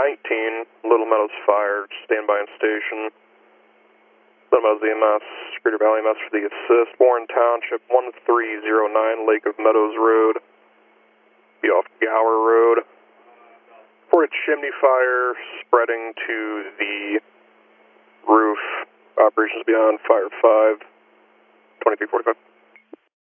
Little Meadows Fire, standby on station. Little Meadows EMS, Cedar Valley EMS for the assist. Warren Township, 1309 Lake of Meadows Road. Be off Gower Road. For a chimney fire spreading to the roof. Operations beyond Fire 5, 2345.